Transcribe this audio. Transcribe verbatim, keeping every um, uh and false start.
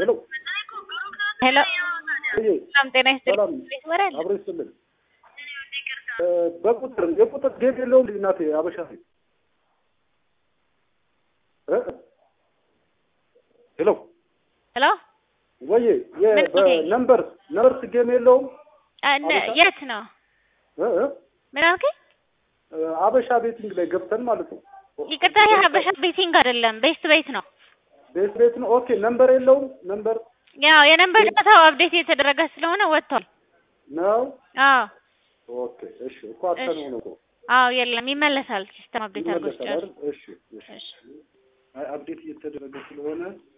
ሄሎ ሄሎ እዬ ሰላም ጤና ሰላም ይስጥልኝ። ወራል አብሮ ይስጥልኝ። በቁጥር የቁጥር ጌም የለውም እንዴ እናቴ አበሻ ሴት እ ሄሎ ሄሎ ወይ የነምበር ነምበር ጌም የለውም አነ የት ነው እ እ ምን አልከኝ? አበሻ ቤቲንግ ላይ ገብተን ማለት ነው። ይቅርታ ይሄ አበሻ ቤቲንግ አይደለም ቤስት ቤት ነው። ቤስት ቤት ነው። ኦኬ ነምበር የለውም ነምበር ያው የነምበር ዳታው አፕዴት የተደረገ ስለሆነ ወጥቷል ነው። አዎ ኦኬ እሺ እኮ አጥተን ነው እኮ አዎ የለም ይመለሳል ሲስተም አፕዴት አድርጎ ሲጨርስ። እሺ እሺ አይ አፕዴት እየተደረገ ስለሆነ